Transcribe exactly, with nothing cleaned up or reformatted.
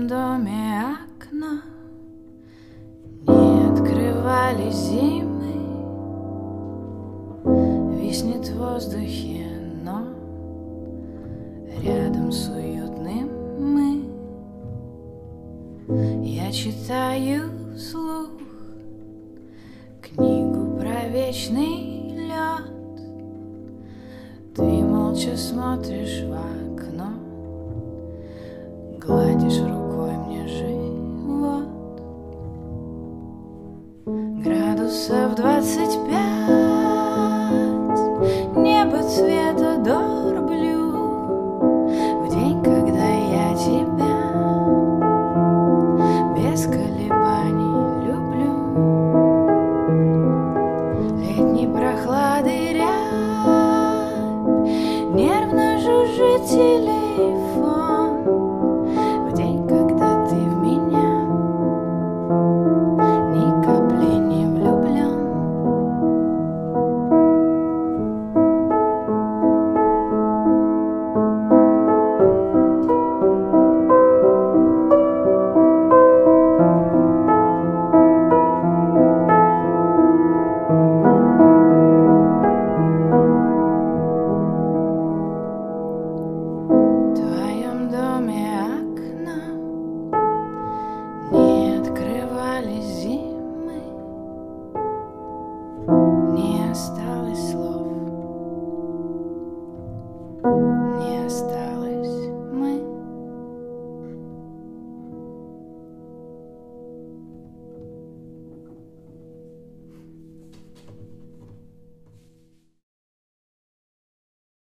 твоем доме окна не открывали зимы, виснет в воздухе, но рядом с уютным мы. Я читаю вслух книгу про вечный лед. Ты молча смотришь в окно, гладишь рукой мне живот. Градусов двадцать пять, небо цвета дорблю. В день, когда я тебя без колебаний люблю. Летней прохлады рябь, нервно жужжит телефон. В день, когда ты в меня ни капли не влюблен. В твоем доме окна не открывали зимы, не осталось слов, не осталось.